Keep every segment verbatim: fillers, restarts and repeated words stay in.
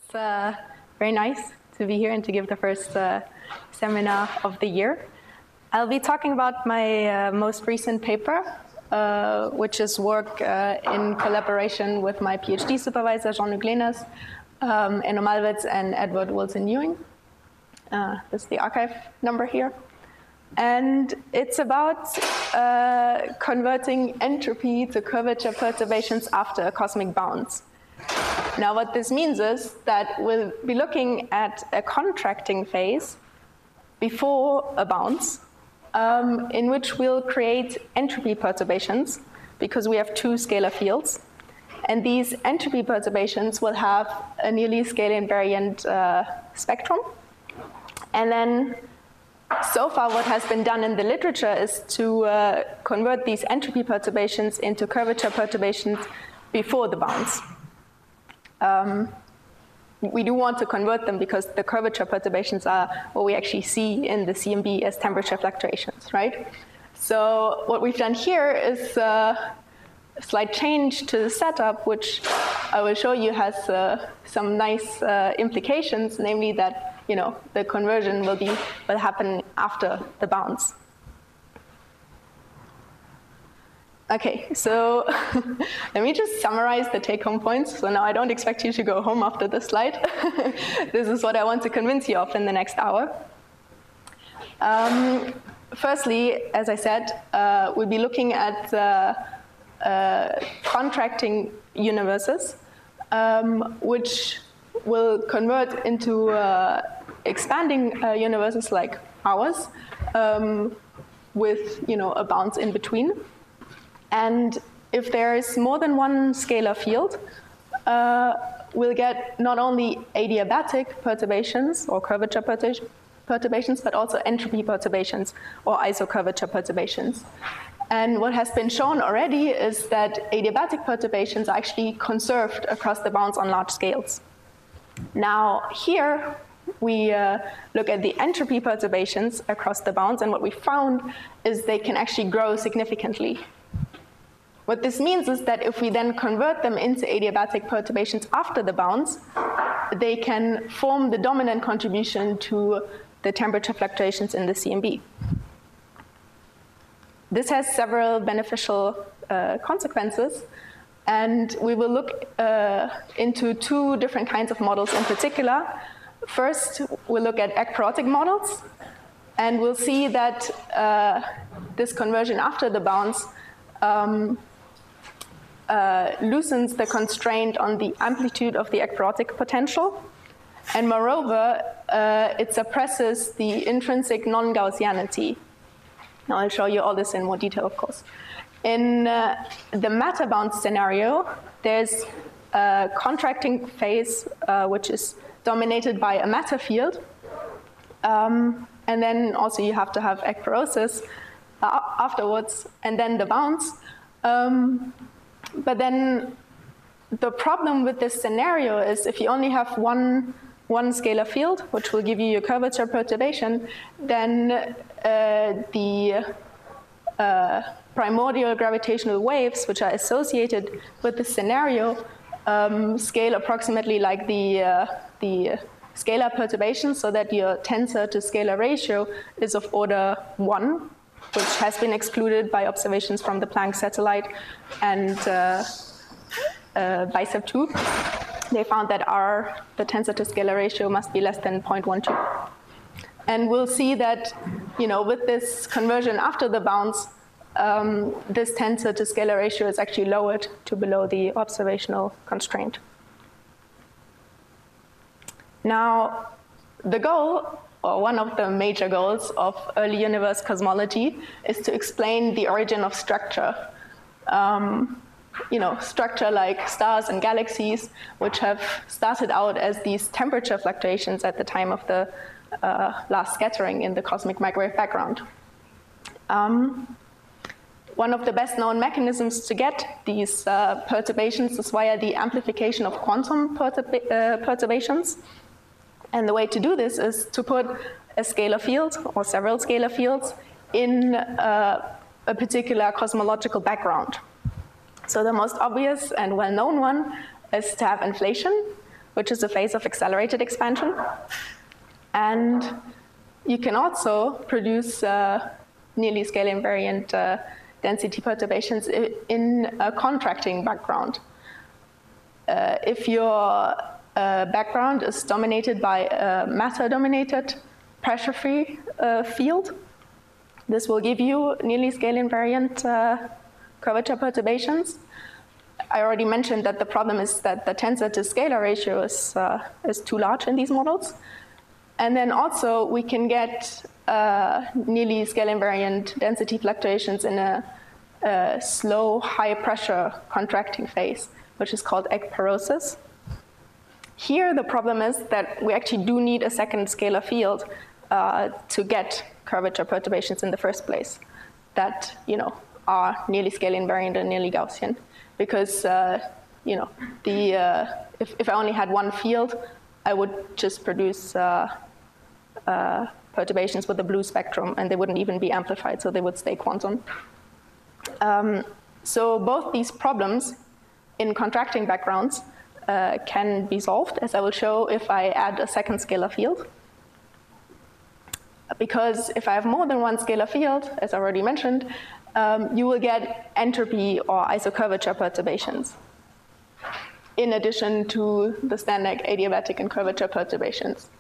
It's uh, very nice to be here and to give the first uh, seminar of the year. I'll be talking about my uh, most recent paper, uh, which is work uh, in collaboration with my PhD supervisor, Jean-Luc Lehners, um, Enno Malwitz, and Edward Wilson-Ewing. Uh, this is the archive number here. And it's about uh, converting entropy to curvature perturbations after a cosmic bounce. Now, what this means is that we'll be looking at a contracting phase before a bounce, um, in which we'll create entropy perturbations, because we have two scalar fields. And these entropy perturbations will have a nearly scale invariant uh, spectrum. And then, so far, what has been done in the literature is to uh, convert these entropy perturbations into curvature perturbations before the bounce. Um, we do want to convert them because the curvature perturbations are what we actually see in the C M B as temperature fluctuations, right? So what we've done here is uh, a slight change to the setup, which I will show you has uh, some nice uh, implications, namely that you know the conversion will be will happen after the bounce. Okay, so let me just summarize the take-home points. So now I don't expect you to go home after this slide. This is what I want to convince you of in the next hour. Um, firstly, as I said, uh, we'll be looking at uh, uh, contracting universes, um, which will convert into uh, expanding uh, universes like ours, um, with you know a bounce in between. And if there is more than one scalar field, uh, we'll get not only adiabatic perturbations or curvature perturbations, but also entropy perturbations or isocurvature perturbations. And what has been shown already is that adiabatic perturbations are actually conserved across the bounds on large scales. Now here, we uh, look at the entropy perturbations across the bounds, and what we found is they can actually grow significantly. What this means is that if we then convert them into adiabatic perturbations after the bounce, they can form the dominant contribution to the temperature fluctuations in the C M B. This has several beneficial uh, consequences, and we will look uh, into two different kinds of models in particular. First, we'll look at ekpyrotic models, and we'll see that uh, this conversion after the bounce um, Uh, loosens the constraint on the amplitude of the ekpyrotic potential. And moreover, uh, it suppresses the intrinsic non-Gaussianity. Now I'll show you all this in more detail, of course. In uh, the matter bounce scenario, there's a contracting phase, uh, which is dominated by a matter field. Um, and then also you have to have ekpyrosis uh, afterwards, and then the bounce. Um, But then the problem with this scenario is if you only have one, one scalar field, which will give you your curvature perturbation, then uh, the uh, primordial gravitational waves, which are associated with the scenario, um, scale approximately like the, uh, the scalar perturbation, so that your tensor to scalar ratio is of order one, which has been excluded by observations from the Planck satellite and uh, uh, BICEP two. They found that R, the tensor to scalar ratio, must be less than zero point one two. And we'll see that, you know, with this conversion after the bounce, um, this tensor to scalar ratio is actually lowered to below the observational constraint. Now, the goal, or one of the major goals of early universe cosmology, is to explain the origin of structure. Um, you know, structure like stars and galaxies, which have started out as these temperature fluctuations at the time of the uh, last scattering in the cosmic microwave background. Um, one of the best known mechanisms to get these uh, perturbations is via the amplification of quantum perturba uh, perturbations. And the way to do this is to put a scalar field, or several scalar fields, in uh, a particular cosmological background. So the most obvious and well-known one is to have inflation, which is a phase of accelerated expansion. And you can also produce uh, nearly scale invariant uh, density perturbations in a contracting background. Uh, if your uh, background is dominated by a matter-dominated pressure-free uh, field, this will give you nearly scale invariant uh, curvature perturbations. I already mentioned that the problem is that the tensor to scalar ratio is, uh, is too large in these models. And then also we can get uh, nearly scale invariant density fluctuations in a, a slow, high pressure contracting phase, which is called ekpyrosis. Here the problem is that we actually do need a second scalar field uh, to get curvature perturbations in the first place that, you know, are nearly scale invariant and nearly Gaussian. Because, uh, you know, the, uh, if, if I only had one field, I would just produce uh, uh, perturbations with the blue spectrum, and they wouldn't even be amplified, so they would stay quantum. Um, so both these problems in contracting backgrounds uh, can be solved, as I will show if I add a second scalar field. Because if I have more than one scalar field, as I already mentioned, Um, you will get entropy or isocurvature perturbations, in addition to the standard adiabatic and curvature perturbations.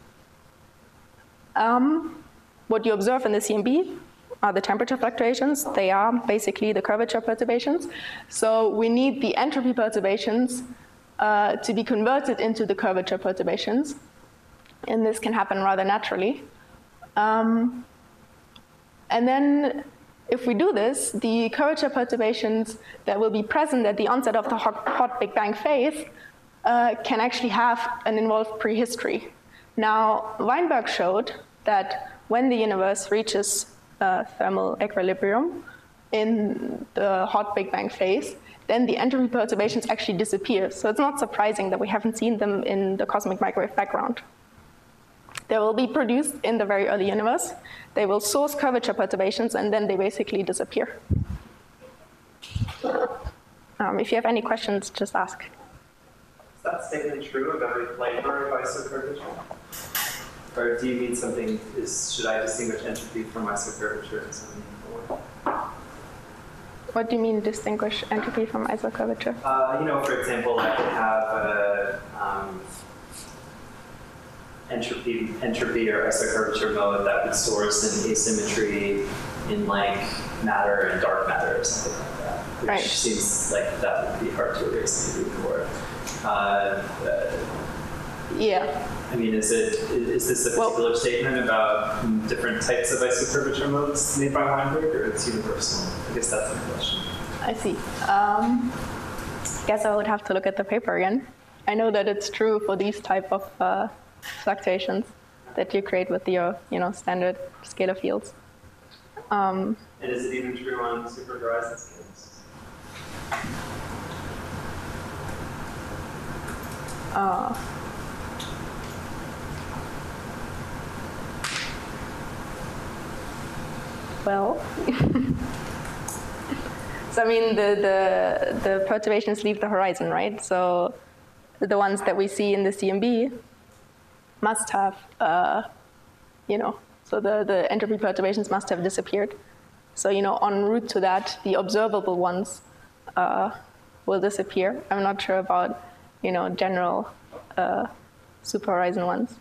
Um, what you observe in the C M B are the temperature fluctuations. They are basically the curvature perturbations. So we need the entropy perturbations uh, to be converted into the curvature perturbations. And this can happen rather naturally. Um, and then if we do this, the curvature perturbations that will be present at the onset of the hot, hot Big Bang phase uh, can actually have an involved prehistory. Now, Weinberg showed that when the universe reaches uh, thermal equilibrium in the hot Big Bang phase, then the entropy perturbations actually disappear. So it's not surprising that we haven't seen them in the cosmic microwave background. They will be produced in the very early universe. They will source curvature perturbations, and then they basically disappear. Um, if you have any questions, just ask. Is that statement true of every flavor of isocurvature? Or do you mean something, is, should I distinguish entropy from isocurvature in some meaningful way? What do you mean distinguish entropy from isocurvature? Uh, you know, for example, I could have a, um, entropy, entropy or isocurvature mode that would source an asymmetry in like matter and dark matter or something like that, which right. seems like that would be hard to erase maybe for. Uh, uh, yeah. I mean, is it is this a particular well, statement about different types of isocurvature modes made by Weinberg, or it's universal? I guess that's my question. I see. Um, I guess I would have to look at the paper again. I know that it's true for these type of uh, fluctuations that you create with your, you know, standard scalar fields. Um, and is it even true on super horizon scales? Uh, well, so I mean the, the the perturbations leave the horizon, right? So the ones that we see in the C M B must have, uh, you know, so the, the entropy perturbations must have disappeared. So, you know, en route to that, the observable ones uh, will disappear. I'm not sure about, you know, general uh, super horizon ones.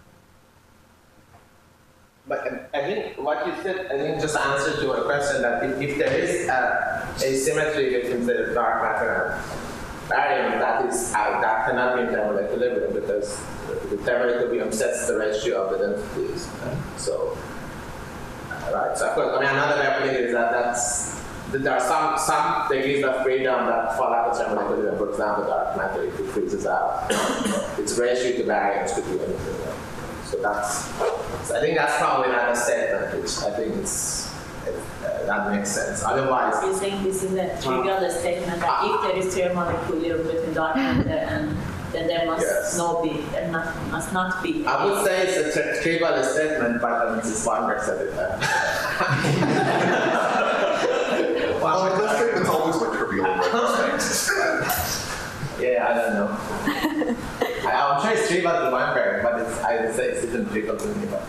But I think what you said, I think just answered to a question that if, if there is a asymmetry between the dark matter and barium, that is uh, that cannot be in thermal equilibrium because the thermal equilibrium sets the ratio of the densities. Right? So, uh, right. So of course, I mean another way of putting it is that that's that there are some some degrees of freedom that fall out of thermal equilibrium. For example, dark matter, if it freezes out, its ratio to barium could be anything. Right? So that's. So I think that's probably not a statement, which I think it's. It, uh, that makes sense. Otherwise, you think this is a trivial statement that if there is thermal equilibrium between dark matter and then there must yes. not be, there not, must not be. I would say it's a tri trivial statement, but um, Missus Weinberg said it. Uh. Well, like that statement's always like trivial. Yeah, I don't know. I, I'm number is three but the one pair, but it's, I would say it's even difficult to me. But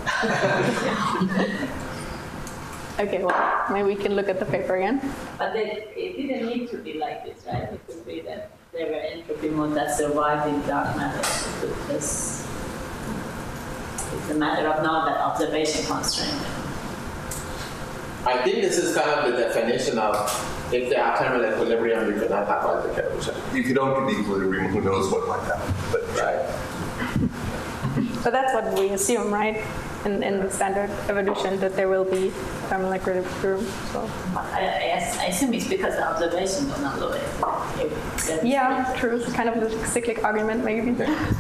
Okay, well, maybe we can look at the paper again. But they, it didn't need to be like this, right? It could be that there were entropy modes that survived in dark matter. It could just, it's a matter of now that observation constraint. I think this is kind of the definition of if they have thermal equilibrium, we cannot have quantum evolution. If you don't get the equilibrium, who knows what might happen. But Right. But that's what we assume, right? In, in the standard evolution, that there will be thermal equilibrium. So. But I, I, I assume it's because the observation don't allow it. If that's- Yeah, true. It's kind of a cyclic argument, maybe.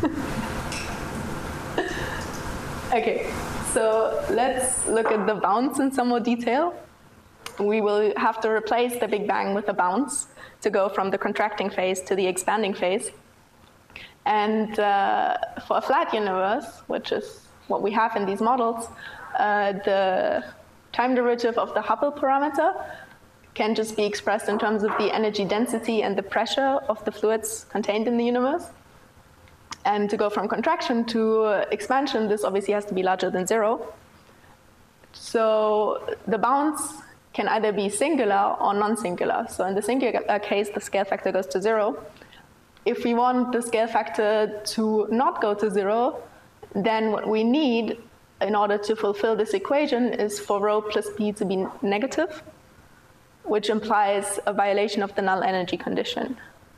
Okay, so let's look at the bounce in some more detail. We will have to replace the Big Bang with a bounce to go from the contracting phase to the expanding phase. And uh, for a flat universe, which is what we have in these models, uh, the time derivative of the Hubble parameter can just be expressed in terms of the energy density and the pressure of the fluids contained in the universe. And to go from contraction to uh, expansion, this obviously has to be larger than zero. So the bounce can either be singular or non-singular. So in the singular case, the scale factor goes to zero. If we want the scale factor to not go to zero, then what we need in order to fulfill this equation is for rho plus p to be negative, which implies a violation of the null energy condition.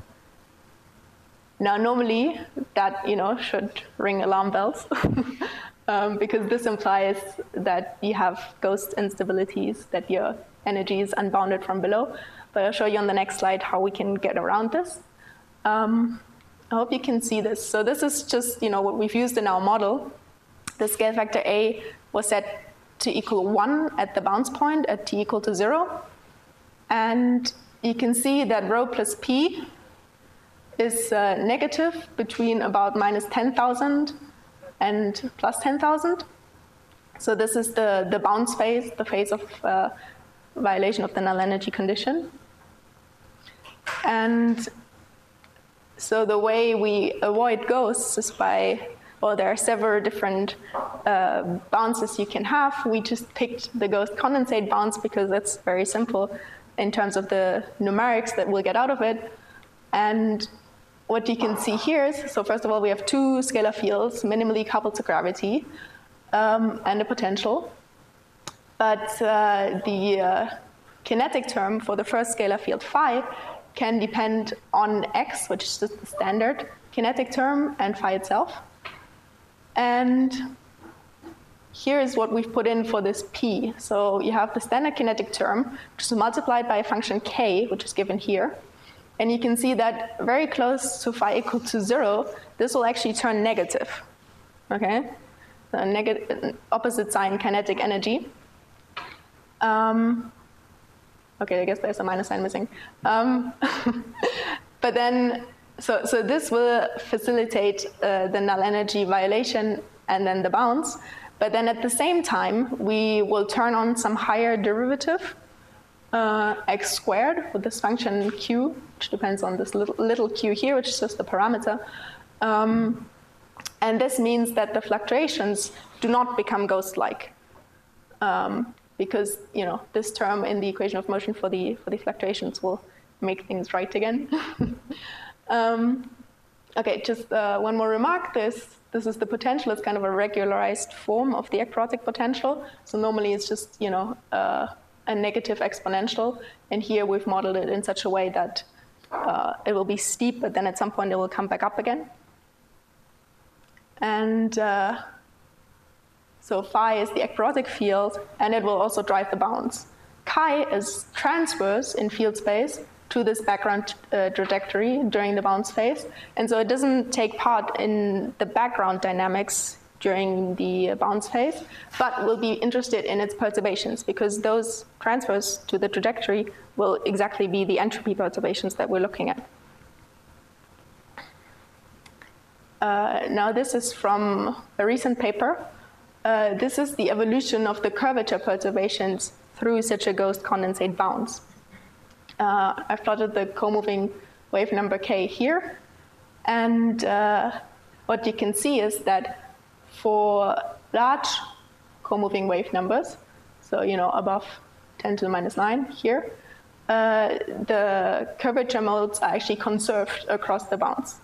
Now, normally, that you know should ring alarm bells, um, because this implies that you have ghost instabilities, that your energy is unbounded from below. But I'll show you on the next slide how we can get around this. Um, I hope you can see this. So this is just you know what we've used in our model. The scale factor A was set to equal one at the bounce point at t equal to zero. And you can see that rho plus p is uh, negative between about minus ten thousand and plus ten thousand. So this is the, the bounce phase, the phase of uh, violation of the null energy condition. And so the way we avoid ghosts is by, well, there are several different uh, bounces you can have. We just picked the ghost condensate bounce because that's very simple in terms of the numerics that we'll get out of it. And what you can see here is, so first of all, we have two scalar fields minimally coupled to gravity um, and a potential. But uh, the uh, kinetic term for the first scalar field phi can depend on x, which is just the standard kinetic term, and phi itself. And here is what we've put in for this p. So you have the standard kinetic term, which is multiplied by a function k, which is given here. And you can see that very close to phi equal to zero, this will actually turn negative, okay? The negative, opposite sign kinetic energy. Um, okay, I guess there's a minus sign missing. Um, but then, so, so this will facilitate uh, the null energy violation and then the bounce. But then at the same time, we will turn on some higher derivative, Uh, x squared with this function q, which depends on this little, little q here, which is just the parameter. Um, and this means that the fluctuations do not become ghost-like, um, because you know this term in the equation of motion for the for the fluctuations will make things right again. um, okay, just uh, one more remark. This this is the potential. It's kind of a regularized form of the ekpyrotic potential. So normally it's just you know. Uh, a negative exponential, and here we've modeled it in such a way that uh, it will be steep, but then at some point it will come back up again. And uh, so phi is the ekpyrotic field, and it will also drive the bounce. Chi is transverse in field space to this background uh, trajectory during the bounce phase, and so it doesn't take part in the background dynamics during the bounce phase, but will be interested in its perturbations because those transfers to the trajectory will exactly be the entropy perturbations that we're looking at. Uh, now this is from a recent paper. Uh, this is the evolution of the curvature perturbations through such a ghost condensate bounce. Uh, I've plotted the co-moving wave number k here, and uh, what you can see is that for large co-moving wave numbers, so you know above ten to the minus nine here, uh, the curvature modes are actually conserved across the bounds.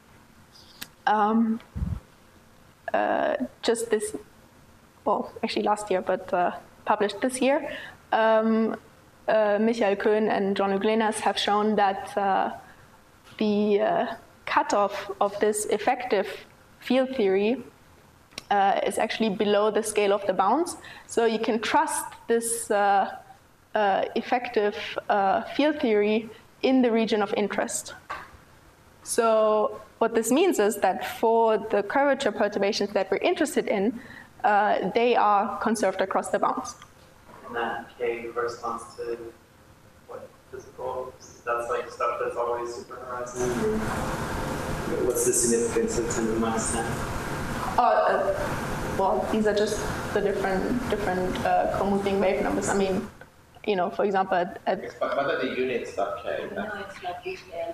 Um, uh, just this, well, actually last year, but uh, published this year, um, uh, Michael Köhn and Jean-Luc Lenas have shown that uh, the uh, cutoff of this effective field theory uh, is actually below the scale of the bounds. So you can trust this uh, uh, effective uh, field theory in the region of interest. So what this means is that for the curvature perturbations that we're interested in, uh, they are conserved across the bounds. And that K corresponds to what physical? That's like stuff that's always super horizon? What's the significance of ten to the minus ten? Oh, uh, well, these are just the different different uh, co-moving wave numbers. I mean, you know, for example, at, at But what are the units of K? No, it's like this L.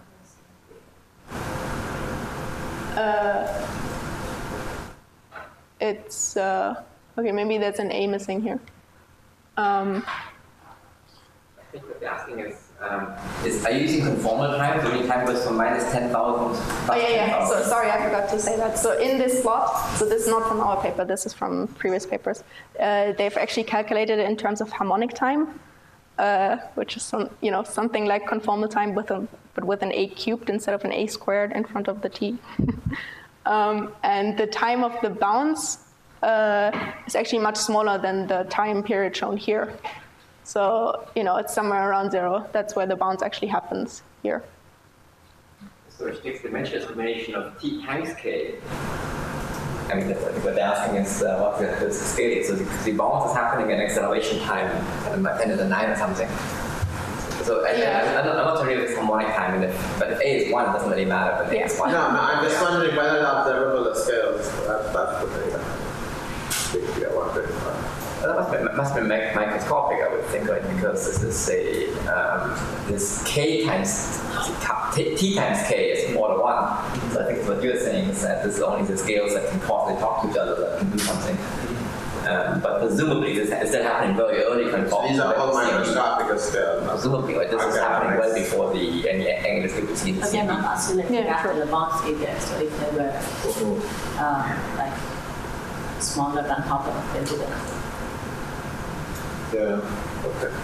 uh, it's uh, okay. Maybe there's an A missing here. Um, I think what they're asking is, um, is are you using conformal time? So any time goes from minus ten thousand. Oh yeah, yeah. So sorry, I forgot to say that. So in this plot, so this is not from our paper. This is from previous papers. Uh, they've actually calculated it in terms of harmonic time, uh, which is some, you know, something like conformal time with a but with an a cubed instead of an a squared in front of the t. um, and the time of the bounds uh, is actually much smaller than the time period shown here. So, you know, it's somewhere around zero. That's where the bounds actually happens here. So if you dimension is a combination of t times k. I mean, that's, I think what they're asking is uh, what the, the scale is. So the, the bounce is happening at acceleration time, ten to the nine or something. So I, Yeah. I, I'm, not, I'm not sure if it's harmonic time, and if, but if a is one, it doesn't really matter. But Yeah. a is one. No, no, I'm just wondering whether the observable the scales. That, that's the thing. Yeah, one thing. Well, that must be, must be microscopic, I would think, right? Because this is a um, this k times t, t times k is more than one. So I think what you're saying is that this is only the scales that can possibly talk to each other that can do something. Um, but presumably this is still happening very early when So these are all microscopic scales. Presumably, like, this is Okay, happening nice. well before the any angular frequency. But they're not oscillating Yeah, after true. the bounds either. So if they were um, like smaller than half of they didn't. Yeah, okay.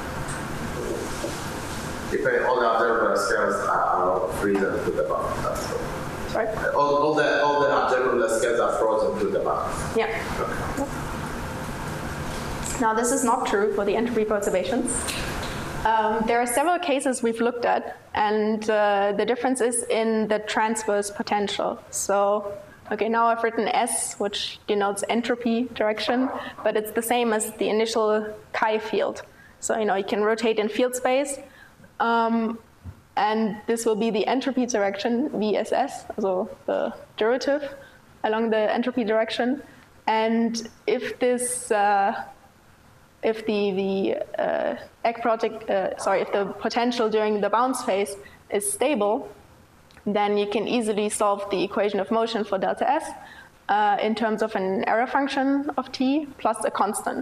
If all the observable scales are frozen to the bound, that's all. Sorry? All, all the all the observable scales are frozen to the bound. Yeah. Okay. Now, this is not true for the entropy perturbations. Um, there are several cases we've looked at, and uh, the difference is in the transverse potential. So, okay, now I've written S, which denotes entropy direction, but it's the same as the initial chi field. So, you know, you can rotate in field space, um, and this will be the entropy direction, V S S, so the derivative along the entropy direction. And if this uh, if the, the uh, ekprotic, uh, sorry, if the potential during the bounce phase is stable, then you can easily solve the equation of motion for delta S uh, in terms of an error function of t plus a constant.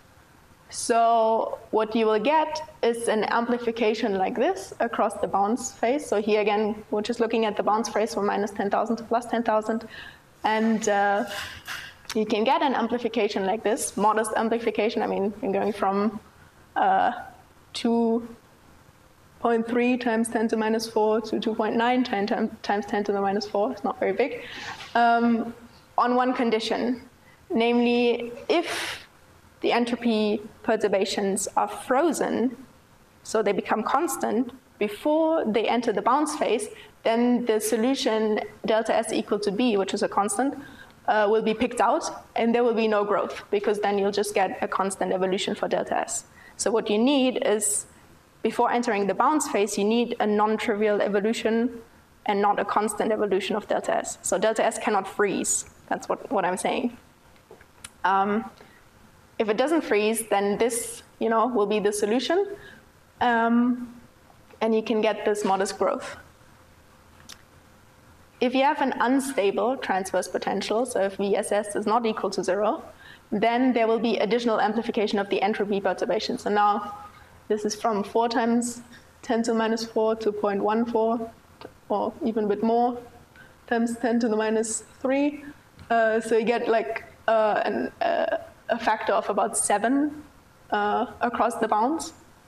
So what you will get is an amplification like this across the bounce phase. So here again, we're just looking at the bounce phase from minus ten thousand to plus ten thousand. And uh, you can get an amplification like this, modest amplification. I mean, you're going from uh, two point three times ten to the minus four to two point nine times ten to the minus four. It's not very big. Um, on one condition, namely, if the entropy perturbations are frozen, so they become constant, before they enter the bounce phase, then the solution delta S equal to B, which is a constant, Uh, will be picked out, and there will be no growth, because then you'll just get a constant evolution for delta S. So what you need is, before entering the bounce phase, you need a non-trivial evolution and not a constant evolution of delta S. So delta S cannot freeze. That's what, what I'm saying. Um, if it doesn't freeze, then this, you know, will be the solution, um, and you can get this modest growth. if you have an unstable transverse potential, so if V S S is not equal to zero, then there will be additional amplification of the entropy perturbation. So now this is from four times ten to the minus four to zero point one four, or even a bit more, times ten to the minus three. Uh, so you get like uh, an, uh, a factor of about seven uh, across the bounds.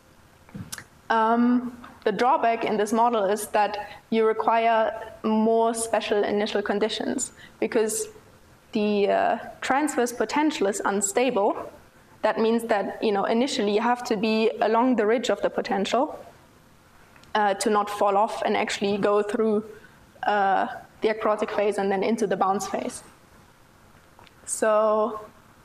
Um, the drawback in this model is that you require more special initial conditions, because the uh, transverse potential is unstable. That means that, you know, initially you have to be along the ridge of the potential uh, to not fall off and actually go through uh, the ekpyrotic phase and then into the bounce phase. So,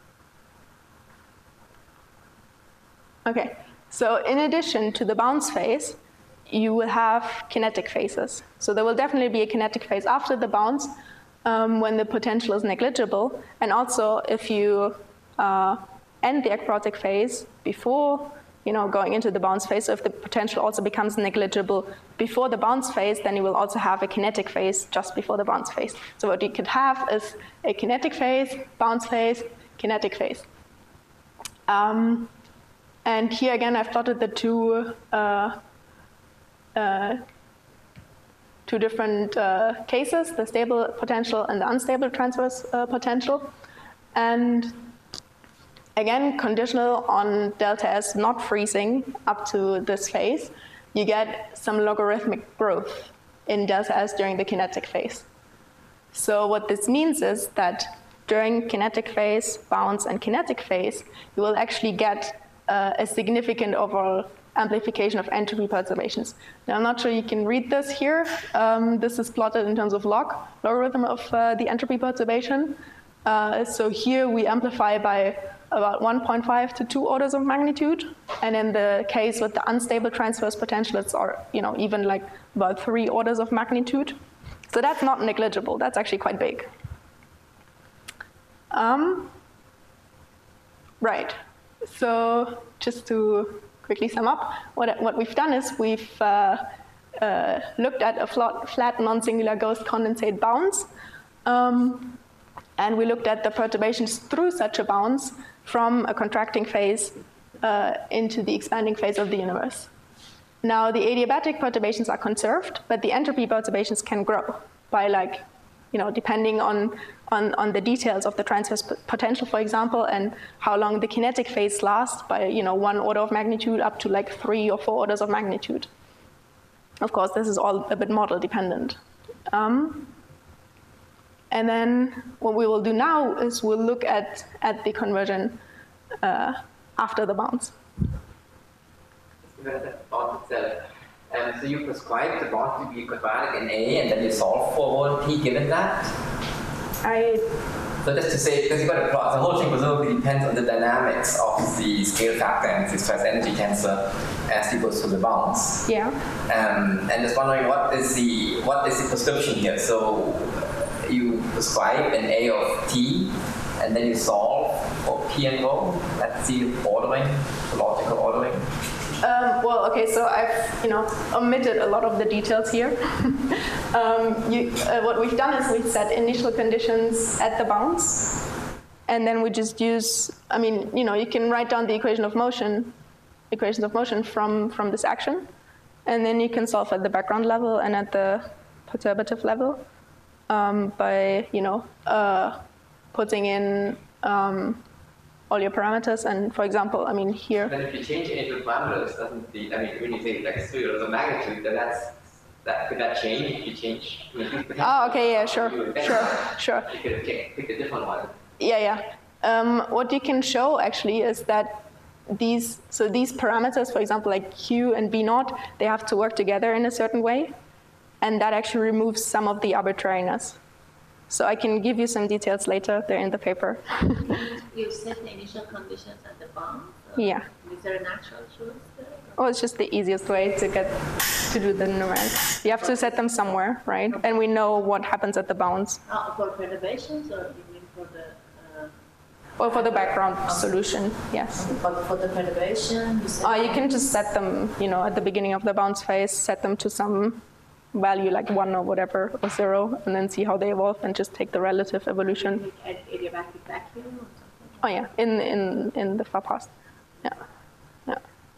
okay. So in addition to the bounce phase, you will have kinetic phases. So there will definitely be a kinetic phase after the bounce um, when the potential is negligible. And also if you uh, end the ekpyrotic phase before, you know, going into the bounce phase, so if the potential also becomes negligible before the bounce phase, then you will also have a kinetic phase just before the bounce phase. So what you could have is a kinetic phase, bounce phase, kinetic phase. Um, and here again, I've plotted the two uh, uh, two different uh, cases, the stable potential and the unstable transverse uh, potential. And again, conditional on delta S not freezing up to this phase, you get some logarithmic growth in delta S during the kinetic phase. So what this means is that during kinetic phase, bounce, and kinetic phase, you will actually get uh, a significant overall amplification of entropy perturbations. Now, I'm not sure you can read this here. Um, this is plotted in terms of log, logarithm of uh, the entropy perturbation. Uh, so here we amplify by about one point five to two orders of magnitude. And in the case with the unstable transverse potential, it's or, you know, even like about three orders of magnitude. So that's not negligible. That's actually quite big. Um, right. So just to quickly sum up, what, what we've done is we've uh, uh, looked at a flat, flat non-singular ghost condensate bounce. Um, and we looked at the perturbations through such a bounce from a contracting phase uh, into the expanding phase of the universe. Now, the adiabatic perturbations are conserved, but the entropy perturbations can grow by, like, you know, depending on, on, on the details of the transverse potential, for example, and how long the kinetic phase lasts by, you know, one order of magnitude up to like three or four orders of magnitude. Of course, this is all a bit model dependent. Um, and then what we will do now is we'll look at, at the conversion uh, after the bounce. Um, so you prescribe the bond to be quadratic in A, and then you solve for one P given that? I... So just to say, because you've got a plot, the whole thing presumably depends on the dynamics of the scale factor and the stress energy tensor as it goes through the bounds. Yeah. Um, and just wondering, what is the what is the prescription here? So you prescribe an A of T, and then you solve for P and rho. That's the ordering, the logical ordering. Um, well, okay, so I've, you know, omitted a lot of the details here. um, you, uh, what we've done is we've set initial conditions at the bounce, and then we just use, I mean, you know, you can write down the equation of motion, equations of motion from, from this action, and then you can solve at the background level and at the perturbative level um, by, you know, uh, putting in um, all your parameters, and for example, I mean here. Then if you change any of the parameters, doesn't the, I mean, when you say like three orders of magnitude, then that's, that, could that change if you change? I mean, oh, okay, yeah, sure, sure, sure. You could pick, pick a different one. Yeah, yeah. Um, what you can show actually is that these, so these parameters, for example, like Q and B naught, they have to work together in a certain way, and that actually removes some of the arbitrariness. So I can give you some details later. They're in the paper. You set the initial conditions at the bound? Yeah. Is there a natural choice there? Oh, it's just the easiest way to get to do the numerics. You have to set them somewhere, right? And we know what happens at the bounds. Oh, for perturbations, or you mean for the? Uh, or for the background okay. solution, yes. But for the perturbation, you set uh, you can just set them, you know, at the beginning of the bounce phase. Set them to some value like one or whatever, or zero, and then see how they evolve and just take the relative evolution. At adiabatic vacuum or something? Oh yeah, in, in, in the far past. Yeah. Yeah.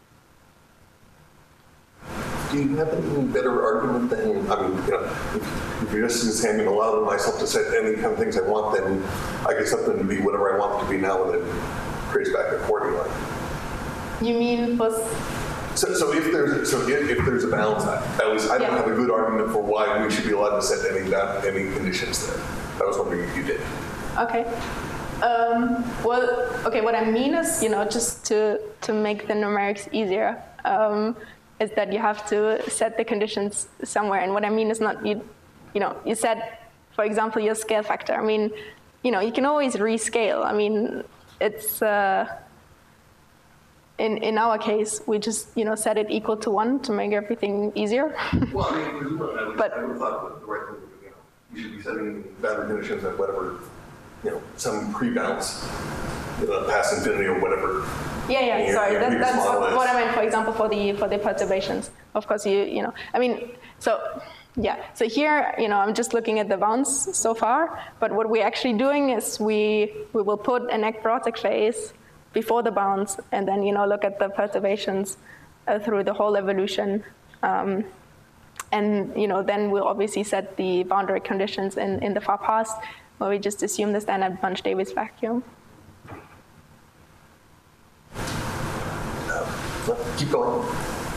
Do you have any better argument than, I mean, you know, if, if you're just saying I'm allowing myself to set any kind of things I want, then I get something to be whatever I want it to be now and then trace back accordingly. You mean for... So, so if there's so if, if there's a balance, at least I don't Yeah. have a good argument for why we should be allowed to set any any conditions there. I was wondering if you did. Okay. Um, well, okay, what I mean is, you know, just to, to make the numerics easier, um, is that you have to set the conditions somewhere. And what I mean is not, you, you know, you set, for example, your scale factor. I mean, you know, you can always rescale. I mean, it's, uh, in, in our case, we just, you know, set it equal to one to make everything easier. Well, I mean, presumably, I would, But- I would have thought that the right thing would be, you know, you should be setting boundary conditions at whatever, you know, some pre-bounce, you know, past infinity or whatever. Yeah, yeah, Yeah, sorry, yeah, that, previous that's model what, is. what I meant, for example, for the for the perturbations. Of course, you you know, I mean, so yeah, so here, you know, I'm just looking at the bounds so far, but what we're actually doing is we we will put an ekpyrotic phase before the bounds, and then, you know, look at the perturbations uh, through the whole evolution, um, and you know, then we'll obviously set the boundary conditions in in the far past, where we just assume the standard Bunch-Davies vacuum. Well, keep going.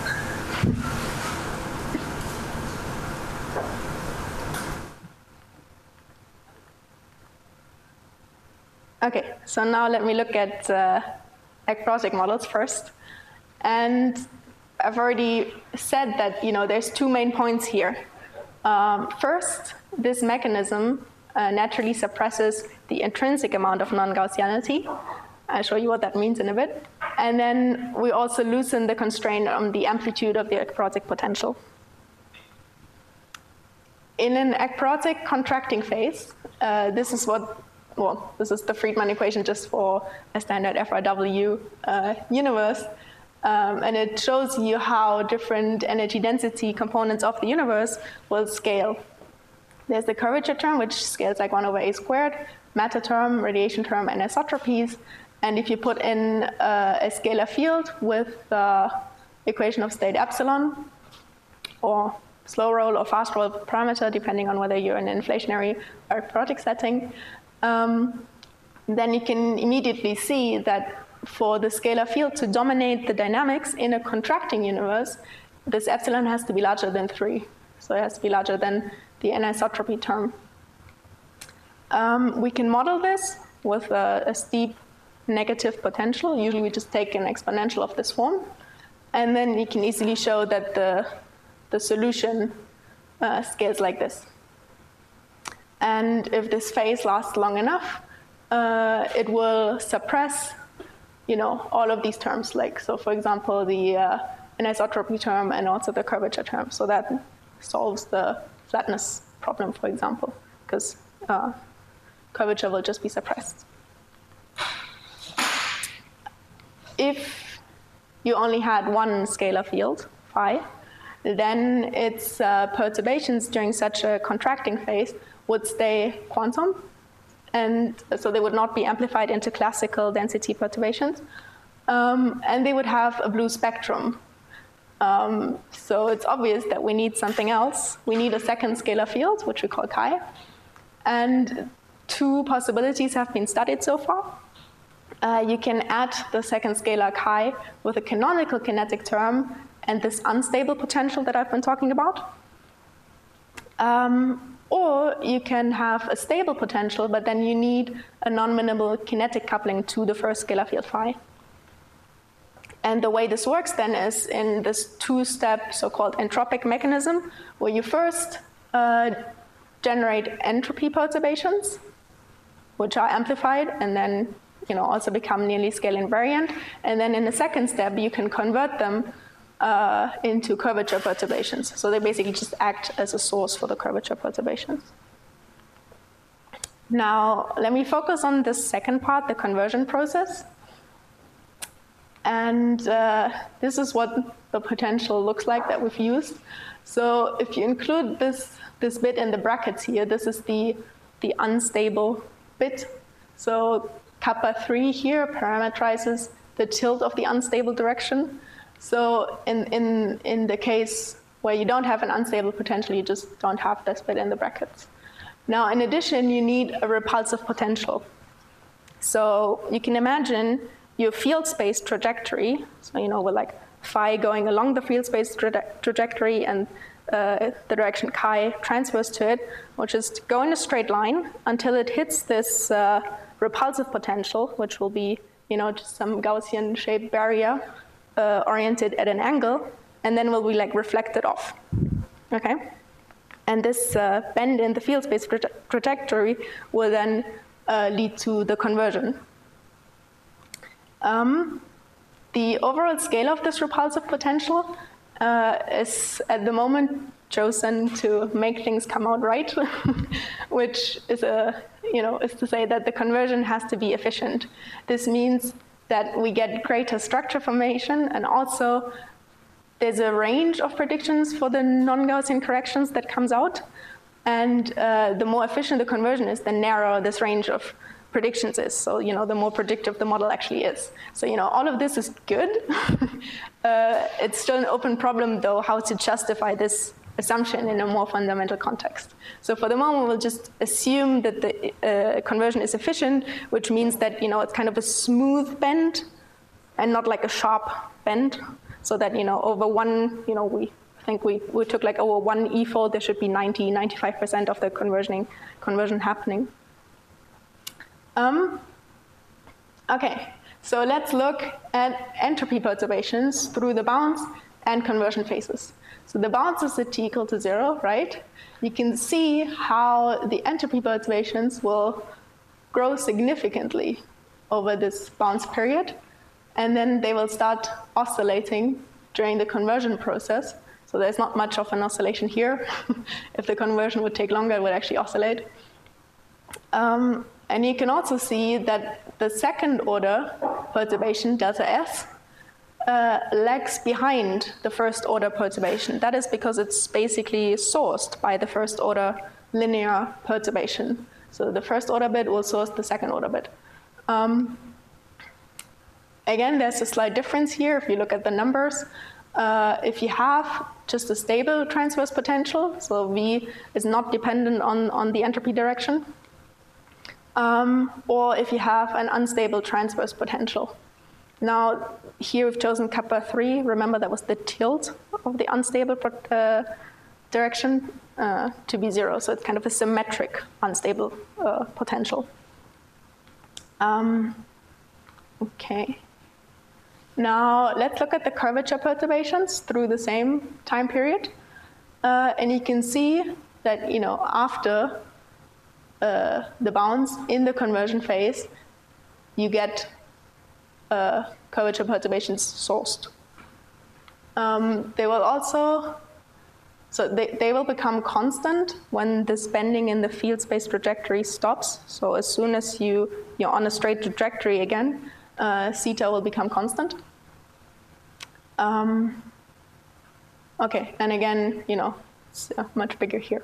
Okay, so now let me look at uh, ekpyrotic models first. And I've already said that, you know, there's two main points here. Um, first, this mechanism uh, naturally suppresses the intrinsic amount of non-Gaussianity. I'll show you what that means in a bit. And then we also loosen the constraint on the amplitude of the ekpyrotic potential. In an ekpyrotic contracting phase, uh, this is what, well, this is the Friedmann equation just for a standard F R W uh, universe. Um, and it shows you how different energy density components of the universe will scale. There's the curvature term, which scales like one over a squared, matter term, radiation term, and isotropies. And if you put in uh, a scalar field with the equation of state epsilon, or slow roll or fast roll parameter, depending on whether you're in an inflationary or ekpyrotic setting, um, then you can immediately see that for the scalar field to dominate the dynamics in a contracting universe, this epsilon has to be larger than three. So it has to be larger than the anisotropy term. Um, we can model this with a, a steep negative potential. Usually we just take an exponential of this form. And then you can easily show that the, the solution uh, scales like this. And if this phase lasts long enough, uh, it will suppress, you know, all of these terms. Like, so for example, the uh, anisotropy term and also the curvature term. So that solves the flatness problem, for example, because uh, curvature will just be suppressed. If you only had one scalar field, phi, then its uh, perturbations during such a contracting phase would stay quantum, and so they would not be amplified into classical density perturbations, um, and they would have a blue spectrum. Um, so it's obvious that we need something else. We need a second scalar field, which we call chi, and two possibilities have been studied so far. Uh, you can add the second scalar chi with a canonical kinetic term and this unstable potential that I've been talking about. Um, or you can have a stable potential, but then you need a non-minimal kinetic coupling to the first scalar field phi. And the way this works then is in this two-step so-called entropic mechanism, where you first uh, generate entropy perturbations, which are amplified, and then, you know, also become nearly scale invariant. And then in the second step, you can convert them uh, into curvature perturbations. So they basically just act as a source for the curvature perturbations. Now, let me focus on the second part, the conversion process. and uh, this is what the potential looks like that we've used. So if you include this, this bit in the brackets here, this is the, the unstable bit. So kappa three here parameterizes the tilt of the unstable direction. So in, in, in the case where you don't have an unstable potential, you just don't have this bit in the brackets. Now, in addition, you need a repulsive potential. So you can imagine your field space trajectory, so you know, with like phi going along the field space tra trajectory and uh, the direction chi transverse to it, which is to go in a straight line until it hits this uh, repulsive potential, which will be, you know, just some Gaussian shaped barrier uh, oriented at an angle, and then will be like reflected off, okay? And this uh, bend in the field space tra trajectory will then uh, lead to the conversion. Um, the overall scale of this repulsive potential uh, is at the moment chosen to make things come out right, which is a, you know, is to say that the conversion has to be efficient. This means that we get greater structure formation, and also there's a range of predictions for the non-Gaussian corrections that comes out. And uh, the more efficient the conversion is, the narrower this range of predictions is. So, you know, the more predictive the model actually is. So, you know, all of this is good. uh, it's still an open problem, though, how to justify this assumption in a more fundamental context. So for the moment, we'll just assume that the uh, conversion is efficient, which means that, you know, it's kind of a smooth bend and not like a sharp bend. So that, you know, over one, you know, we think we, we took like over one E fold, there should be ninety, ninety-five percent of the conversioning, conversion happening. Um, okay, so let's look at entropy perturbations through the bounds and conversion phases. So the bounds is at t equal to zero, right? You can see how the entropy perturbations will grow significantly over this bounds period. And then they will start oscillating during the conversion process. So there's not much of an oscillation here. If the conversion would take longer, it would actually oscillate. Um, and you can also see that the second order perturbation, delta S, uh, lags behind the first order perturbation. That is because it's basically sourced by the first order linear perturbation. So the first order bit will source the second order bit. Um, Again, there's a slight difference here if you look at the numbers. Uh, if you have just a stable transverse potential, so V is not dependent on, on the entropy direction, um, or if you have an unstable transverse potential. Now, here we've chosen kappa three. Remember, that was the tilt of the unstable uh, direction uh, to be zero, so it's kind of a symmetric unstable uh, potential. Um, okay. Now, let's look at the curvature perturbations through the same time period. Uh, and you can see that, you know, after uh, the bounds in the conversion phase, you get uh, curvature perturbations sourced. Um, they will also, so they, they will become constant when this bending in the field space trajectory stops. So as soon as you, you're on a straight trajectory again, uh, theta will become constant. Um, okay, and again, you know, it's uh, much bigger here.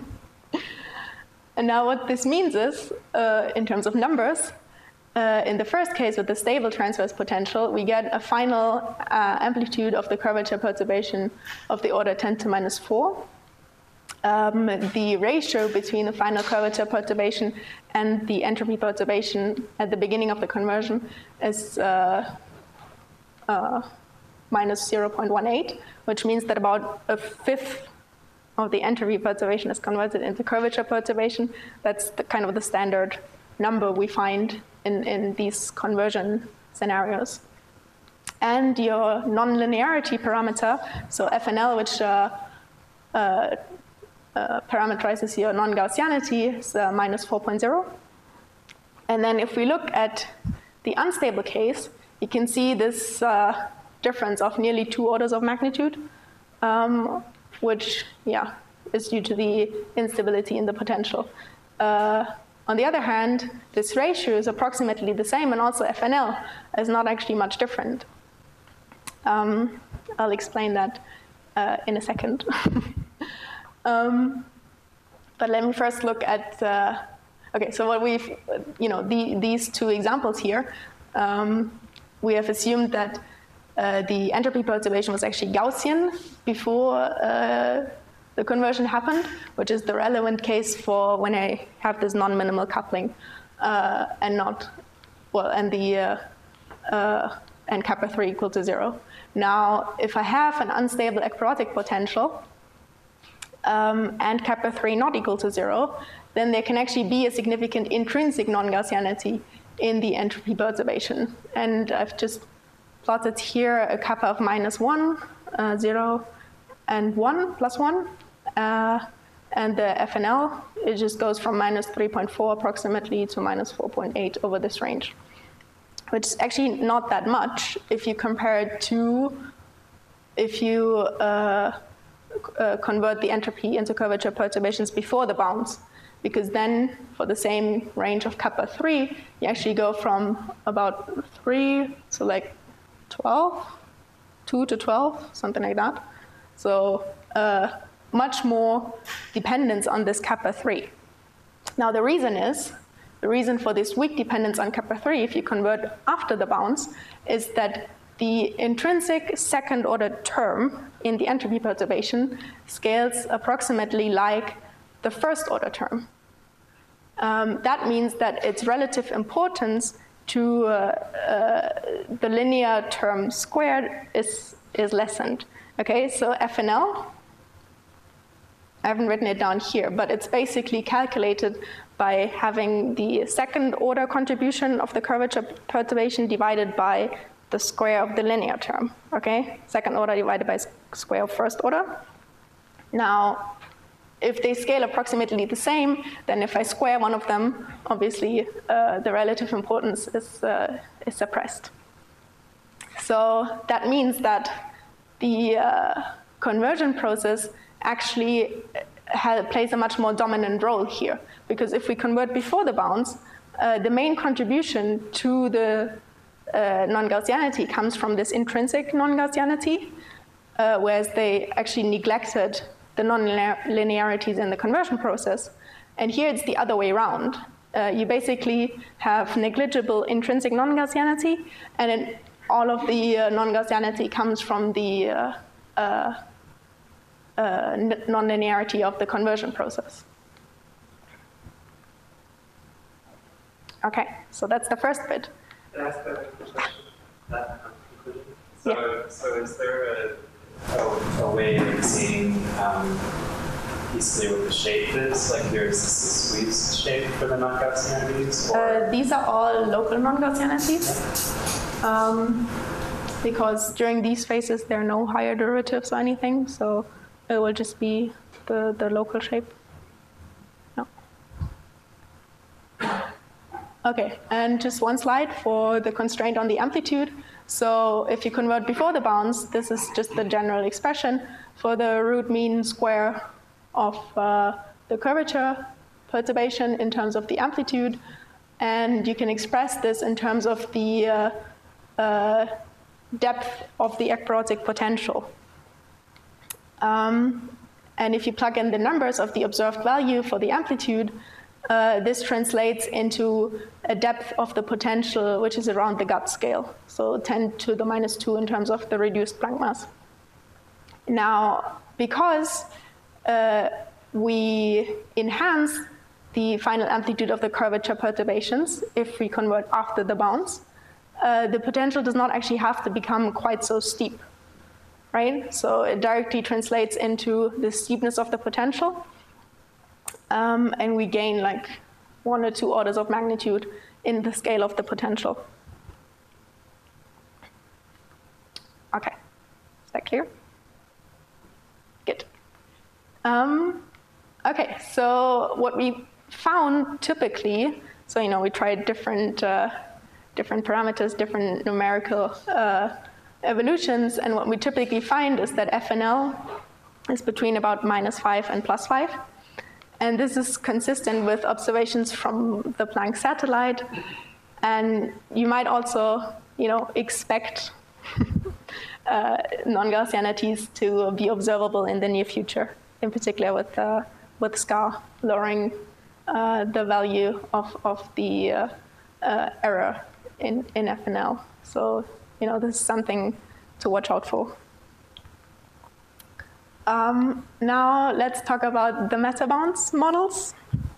And now what this means is, uh, in terms of numbers, uh, in the first case with the stable transverse potential, we get a final uh, amplitude of the curvature perturbation of the order ten to minus four. Um, the ratio between the final curvature perturbation and the entropy perturbation at the beginning of the conversion is uh, uh, minus zero point one eight, which means that about a fifth of the entropy perturbation is converted into curvature perturbation. That's the, kind of the standard number we find in, in these conversion scenarios. And your nonlinearity parameter, so F N L, which uh, uh, uh, parameterizes your non-Gaussianity, is uh, minus four point zero. And then if we look at the unstable case, you can see this uh, difference of nearly two orders of magnitude, um, which, yeah, is due to the instability in the potential. Uh, on the other hand, this ratio is approximately the same, and also F N L is not actually much different. Um, I'll explain that uh, in a second. um, but let me first look at, uh, okay, so what we've, you know, the, these two examples here, um, we have assumed that uh, the entropy perturbation was actually Gaussian before uh, the conversion happened, which is the relevant case for when I have this non-minimal coupling uh, and not, well, and the, uh, uh, and kappa three equal to zero. Now, if I have an unstable ekpyrotic potential um, and kappa three not equal to zero, then there can actually be a significant intrinsic non-Gaussianity in the entropy perturbation. And I've just plotted here a kappa of minus one, uh, zero, and one plus one. Uh, and the F N L, it just goes from minus three point four approximately to minus four point eight over this range, which is actually not that much if you compare it to if you uh, uh, convert the entropy into curvature perturbations before the bounds. Because then, for the same range of kappa three, you actually go from about three to like twelve, two to twelve, something like that. So uh, much more dependence on this kappa three. Now the reason is, the reason for this weak dependence on kappa three, if you convert after the bounds, is that the intrinsic second order term in the entropy perturbation scales approximately like the first order term. Um, that means that its relative importance to uh, uh, the linear term squared is, is lessened. Okay, so F N L, I haven't written it down here, but it's basically calculated by having the second order contribution of the curvature perturbation divided by the square of the linear term, okay? Second order divided by square of first order. Now, if they scale approximately the same, then if I square one of them, obviously uh, the relative importance is, uh, is suppressed. So that means that the uh, conversion process actually ha plays a much more dominant role here. Because if we convert before the bounds, uh, the main contribution to the uh, non-Gaussianity comes from this intrinsic non-Gaussianity, uh, whereas they actually neglected the non-linearities in the conversion process. And here it's the other way around. Uh, you basically have negligible intrinsic non-Gaussianity, and then all of the uh, non-Gaussianity comes from the uh, uh, uh, non-linearity of the conversion process. Okay, so that's the first bit. Can I ask that question? That conclusion? So, Yeah. so is there a A, a way of seeing um, easily what the shape is? Like here's the squeeze shape for the non-Gaussianities? Uh, these are all local non-Gaussianities. Um, because during these phases there are no higher derivatives or anything, so it will just be the, the local shape. No. Okay, and just one slide for the constraint on the amplitude. So if you convert before the bounds, this is just the general expression for the root mean square of uh, the curvature perturbation in terms of the amplitude. And you can express this in terms of the uh, uh, depth of the ekpyrotic potential. Um, and if you plug in the numbers of the observed value for the amplitude, Uh, this translates into a depth of the potential, which is around the Guts scale, so ten to the minus two in terms of the reduced Planck mass. Now, because uh, we enhance the final amplitude of the curvature perturbations if we convert after the bounds, uh, the potential does not actually have to become quite so steep, right? So it directly translates into the steepness of the potential. Um, and we gain like one or two orders of magnitude in the scale of the potential. Okay, is that clear? Good. Um, okay, so what we found typically, so you know we tried different uh, different parameters, different numerical uh, evolutions, and what we typically find is that F N L is between about minus five and plus five. And this is consistent with observations from the Planck satellite. And you might also, you know, expect uh, non-Gaussianities to be observable in the near future, in particular with, uh, with SCAR, lowering uh, the value of, of the uh, uh, error in, in F N L. So, you know, this is something to watch out for. Um, now let's talk about the meta-bounce models.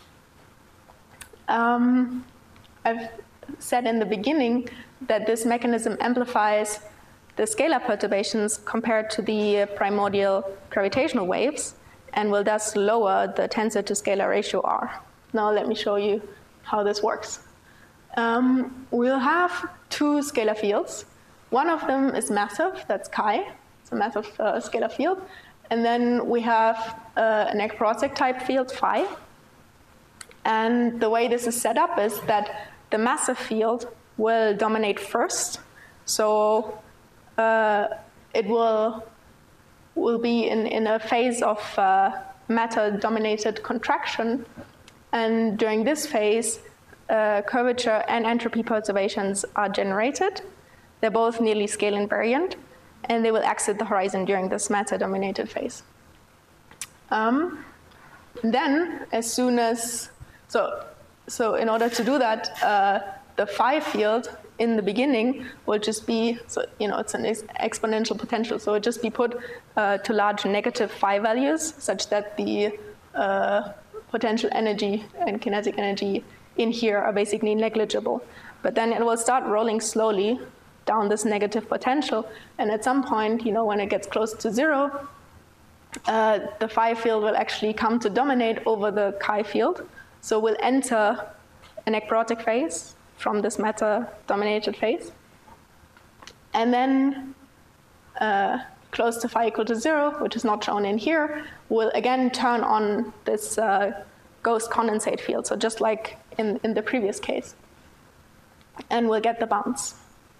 Um, I've said in the beginning that this mechanism amplifies the scalar perturbations compared to the primordial gravitational waves and will thus lower the tensor to scalar ratio R. Now let me show you how this works. Um, we'll have two scalar fields. One of them is massive, that's chi, it's a massive uh, scalar field. And then we have uh, an ekpyrotic type field, phi. And the way this is set up is that the massive field will dominate first. So uh, it will, will be in, in a phase of uh, matter-dominated contraction. And during this phase, uh, curvature and entropy perturbations are generated. They're both nearly scale invariant, and they will exit the horizon during this matter-dominated phase. Um, then, as soon as, so, so in order to do that, uh, the phi field in the beginning will just be, so, you know, it's an ex exponential potential, so it will just be put uh, to large negative phi values, such that the uh, potential energy and kinetic energy in here are basically negligible. But then it will start rolling slowly down this negative potential, and at some point, you know, when it gets close to zero, uh, the phi field will actually come to dominate over the chi field. So we'll enter an ekpyrotic phase from this matter-dominated phase. And then uh, close to phi equal to zero, which is not shown in here, we'll again turn on this uh, ghost condensate field, so just like in, in the previous case. And we'll get the bounce.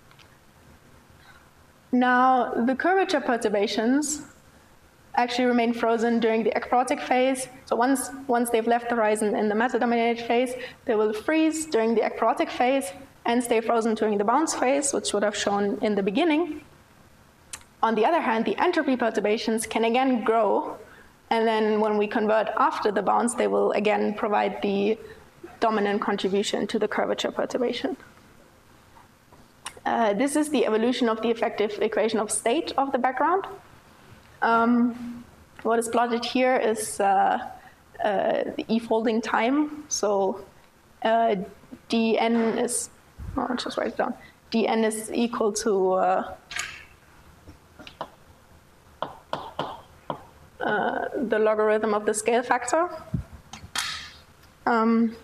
Now, the curvature perturbations actually remain frozen during the ekpyrotic phase. So once, once they've left the horizon in the matter-dominated phase, they will freeze during the ekpyrotic phase and stay frozen during the bounce phase, which would have shown in the beginning. On the other hand, the entropy perturbations can again grow, and then when we convert after the bounce, they will again provide the dominant contribution to the curvature perturbation. Uh, this is the evolution of the effective equation of state of the background. Um, what is plotted here is uh, uh, the e-folding time. So uh, dn is, oh, I'll just write it down. dn is equal to uh, uh, the logarithm of the scale factor. Um,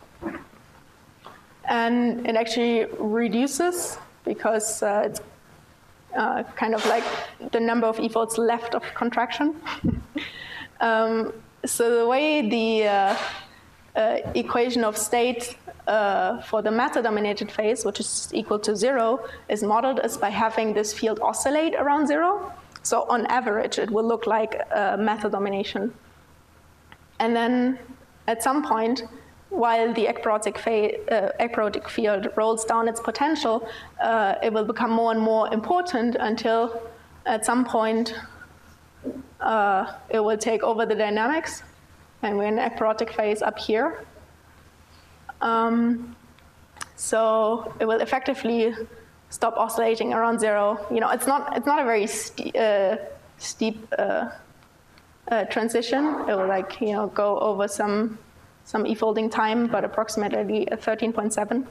and it actually reduces because uh, it's uh, kind of like the number of e-folds left of contraction. um, so the way the uh, uh, equation of state uh, for the matter-dominated phase, which is equal to zero, is modeled is by having this field oscillate around zero. So on average, it will look like uh, matter domination. And then at some point, while the ekpyrotic, uh, ekpyrotic field rolls down its potential, uh, it will become more and more important until at some point uh, it will take over the dynamics, and we're in an ekpyrotic phase up here. Um, so it will effectively stop oscillating around zero. You know, it's not it's not a very ste uh, steep uh, uh, transition. It will like you know go over some. some e-folding time, but approximately thirteen point seven.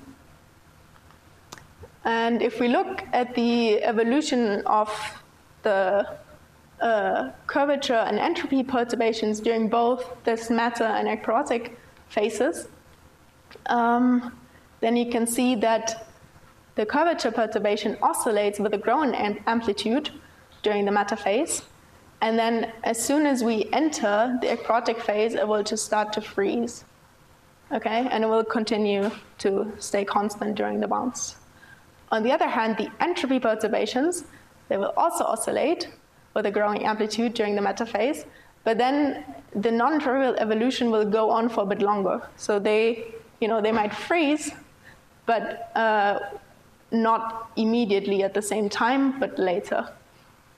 And if we look at the evolution of the uh, curvature and entropy perturbations during both this matter and ekpyrotic phases, um, then you can see that the curvature perturbation oscillates with a growing am amplitude during the matter phase. And then as soon as we enter the ekpyrotic phase, it will just start to freeze. Okay, and it will continue to stay constant during the bounce. On the other hand, the entropy perturbations, they will also oscillate with a growing amplitude during the matter phase, but then the non-trivial evolution will go on for a bit longer. So they, you know, they might freeze, but uh, not immediately at the same time, but later.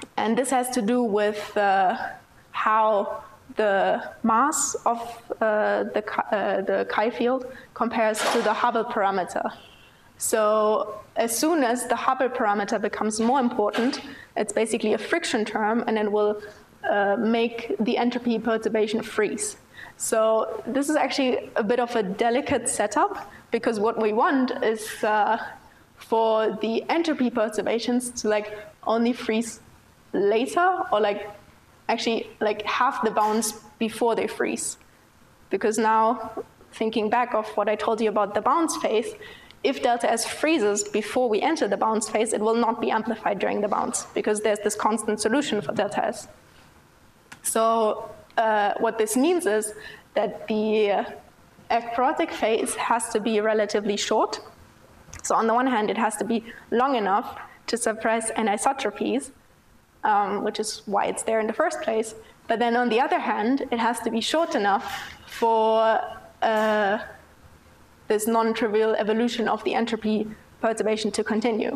And this has to do with uh, how the mass of uh, the, uh, the chi field compares to the Hubble parameter. So as soon as the Hubble parameter becomes more important, it's basically a friction term, and it will uh, make the entropy perturbation freeze. So this is actually a bit of a delicate setup, because what we want is uh, for the entropy perturbations to like only freeze later, or like actually like have the bounce before they freeze. Because now, thinking back of what I told you about the bounce phase, if delta S freezes before we enter the bounce phase, it will not be amplified during the bounce, because there's this constant solution for delta S. So uh, what this means is that the uh, ekpyrotic phase has to be relatively short. So on the one hand, it has to be long enough to suppress anisotropies, um, which is why it's there in the first place. But then on the other hand, it has to be short enough for uh, this non-trivial evolution of the entropy perturbation to continue.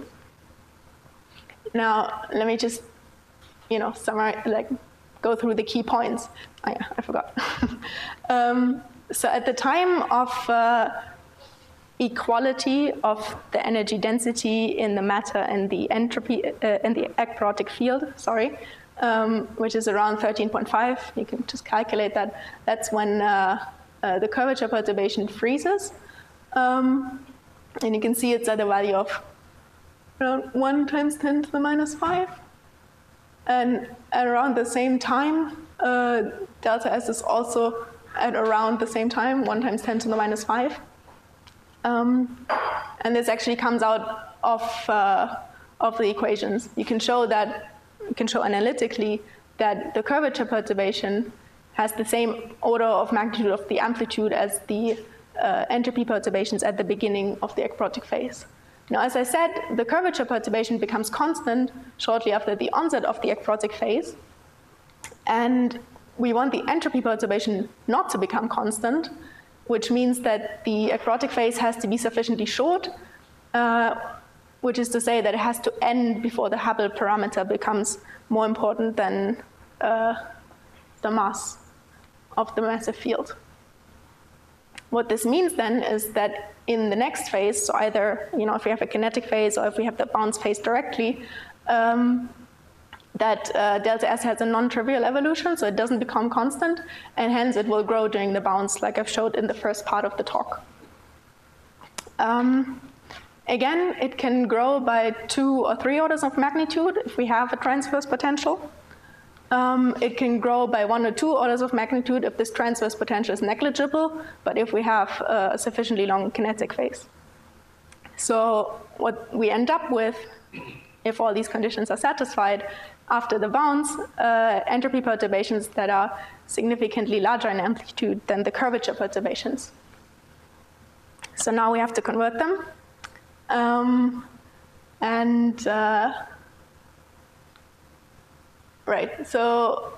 Now, let me just, you know, summarize, like, go through the key points. Oh yeah, I forgot. um, so at the time of uh, equality of the energy density in the matter and the entropy uh, in the ekpyrotic field, sorry, um, which is around thirteen point five. You can just calculate that. That's when uh, uh, the curvature perturbation freezes. Um, and you can see it's at a value of around one times ten to the minus five. And at around the same time, uh, delta S is also at around the same time, one times ten to the minus five. Um, and this actually comes out of, uh, of the equations. You can show that, you can show analytically that the curvature perturbation has the same order of magnitude of the amplitude as the uh, entropy perturbations at the beginning of the ekpyrotic phase. Now, as I said, the curvature perturbation becomes constant shortly after the onset of the ekpyrotic phase. And we want the entropy perturbation not to become constant, which means that the ekpyrotic phase has to be sufficiently short, uh, which is to say that it has to end before the Hubble parameter becomes more important than uh, the mass of the massive field. What this means then is that in the next phase, so either, you know, if we have a kinetic phase or if we have the bounce phase directly, um, that uh, delta S has a non-trivial evolution, so it doesn't become constant, and hence it will grow during the bounce, like I've showed in the first part of the talk. Um, again, it can grow by two or three orders of magnitude if we have a transverse potential. Um, it can grow by one or two orders of magnitude if this transverse potential is negligible, but if we have a sufficiently long kinetic phase. So what we end up with, if all these conditions are satisfied, after the bounce, uh, entropy perturbations that are significantly larger in amplitude than the curvature perturbations. So now we have to convert them. Um, and uh, right, so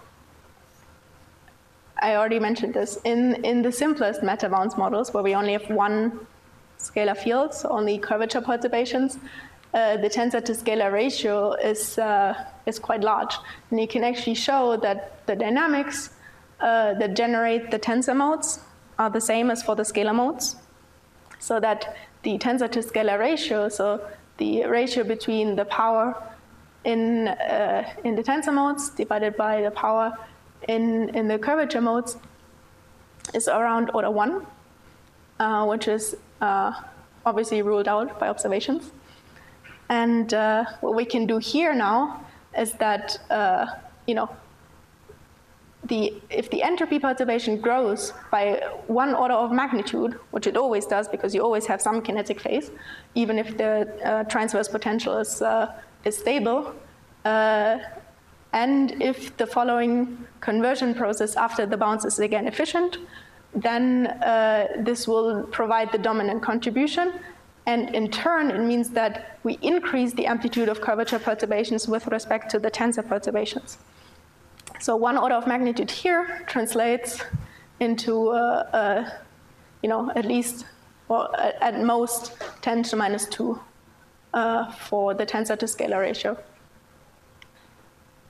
I already mentioned this. In, in the simplest matter bounce models, where we only have one scalar field, so only curvature perturbations, uh, the tensor to scalar ratio is, uh, is quite large. And you can actually show that the dynamics uh, that generate the tensor modes are the same as for the scalar modes. So that the tensor to scalar ratio, so the ratio between the power in, uh, in the tensor modes divided by the power in, in the curvature modes, is around order one, uh, which is uh, obviously ruled out by observations. And uh, what we can do here now is that, uh, you know, the, if the entropy perturbation grows by one order of magnitude, which it always does because you always have some kinetic phase, even if the uh, transverse potential is, uh, is stable, uh, and if the following conversion process after the bounce is again efficient, then uh, this will provide the dominant contribution. And in turn, it means that we increase the amplitude of curvature perturbations with respect to the tensor perturbations. So one order of magnitude here translates into, uh, uh, you know, at least, or at most, ten to the minus two uh, for the tensor to scalar ratio.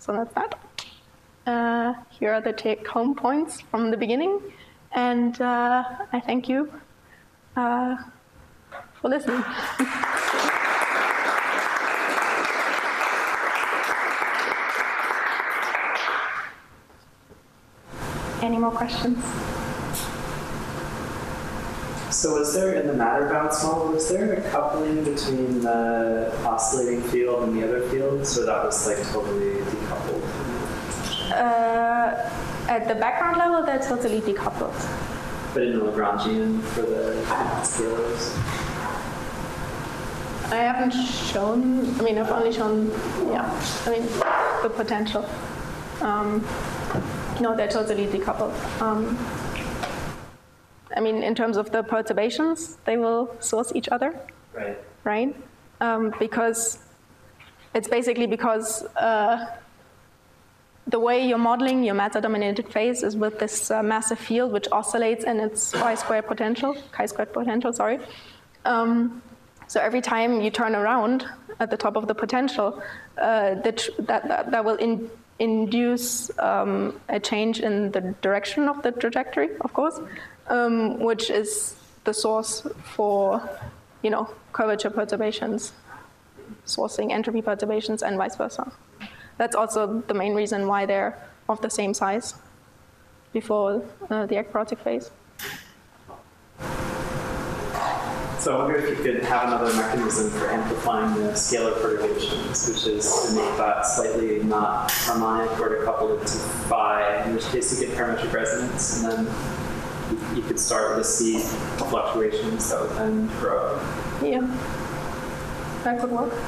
So that's that. Uh, here are the take-home points from the beginning. And uh, I thank you uh, for listening. Any more questions? So was there, in the matter bounce model, was there a coupling between the oscillating field and the other fields, or that was like totally decoupled? Uh, at the background level, they're totally decoupled. But in the Lagrangian for the scalars? I haven't shown, I mean, I've only shown, yeah, I mean, the potential. Um, no, they're totally decoupled. Um, I mean, in terms of the perturbations, they will source each other, Right. right? Um, because it's basically because uh, the way you're modeling your matter-dominated phase is with this uh, massive field which oscillates in its chi-square potential, chi-squared potential, sorry. Um, so every time you turn around at the top of the potential, uh, that, that, that, that will in, induce um, a change in the direction of the trajectory, of course, um, which is the source for, you know, curvature perturbations, sourcing entropy perturbations, and vice versa. That's also the main reason why they're of the same size before uh, the ekpyrotic phase. So I wonder if you could have another mechanism for amplifying the scalar perturbations, which is to make that slightly not harmonic or to couple it to phi, in which case you get parametric resonance, and then you, you could start to see fluctuations that would then grow. Yeah, that could work.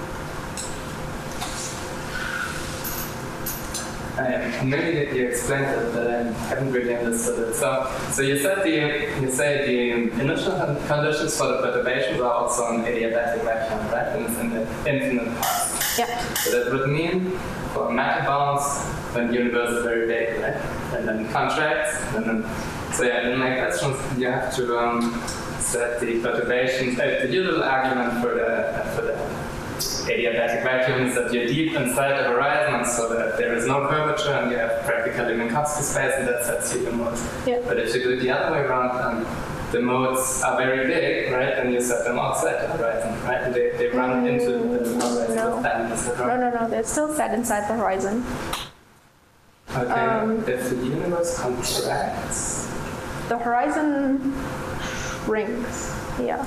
Um, maybe you explained it, but I haven't really understood it. So, so you said the you say the initial conditions for the perturbations are also an adiabatic vacuum, right? And it's in the infinite past. Yeah. So that would mean for matter bounds, when the universe is very big, right? And then contracts, and then so yeah. In my questions, you have to um, set the perturbations. Uh, the usual argument for the uh, for the adiabatic vacuum is that you're deep inside the horizon, and so that there is no curvature, and you have practically Minkowski space, and that sets you the modes. Yeah. But if you do it the other way around, um, the modes are very big, right? And you set them outside the horizon, right? And they, they run into the horizon no. with them. Is that right? No, no, no, they're still set inside the horizon. Okay. Um, if the universe contracts, The horizon shrinks, yeah.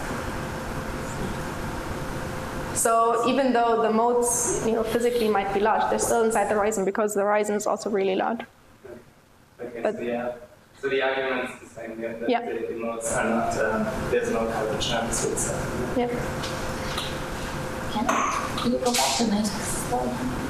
So even though the modes, you know, physically might be large, they're still inside the horizon because the horizon is also really large. okay, but- so, yeah. So the argument is the same here, that Yeah. the, the modes are not, um, there's no curvature, so it's uh, Yeah. Can, can you go back to the next slide?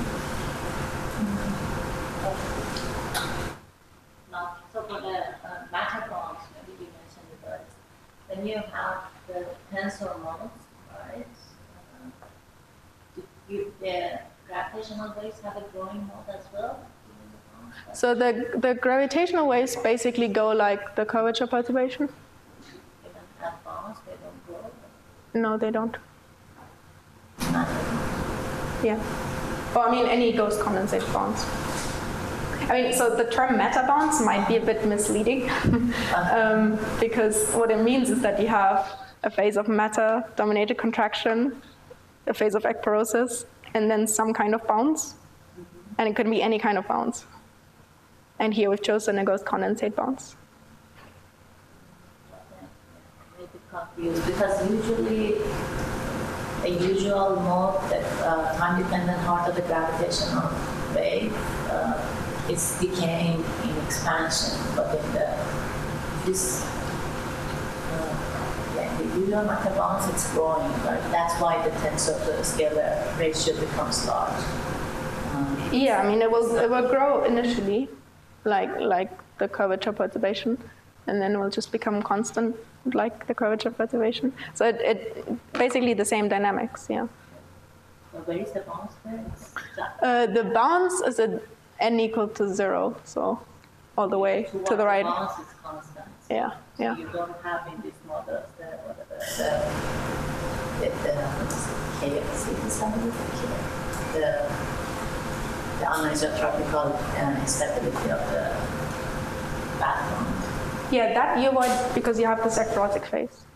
Now, so for the uh, matter bonds, maybe you mentioned it, but then you have the tensor models, right? Uh, do you, the gravitational waves have a growing mode as well? So the, the gravitational waves basically go like the curvature perturbation. They don't have bonds, they don't grow. No, they don't. Matter. Yeah. Well, I mean, any ghost condensate bonds. I mean, so the term meta bonds might be a bit misleading um, because what it means is that you have a phase of matter-dominated contraction, a phase of ekpyrosis, and then some kind of bounds. And it could be any kind of bounds. And here we've chosen a ghost condensate bounds. I'm a bit confused because usually a usual mode, that uh, time-dependent part of the gravitational wave, uh, is decaying in expansion, but in the this uh, yeah, the usual matter bonds, it's growing, right? That's why the tensor to the scalar ratio becomes large. Um, Yeah, I mean, it will, it will grow initially, like, like the curvature perturbation, and then it will just become constant, like the curvature perturbation. So it, it basically the same dynamics, yeah. so where is the bounds there? It's that- Uh, the bounds is at n equal to zero, so all the way towards to the right. bounds is constant. Yeah, So yeah. you don't have in these models the whatever the the, the, the K F C, is that what it's called? the the anisotropical uh, instability of the backbone. Yeah, that you avoid because you have this ecprotic phase.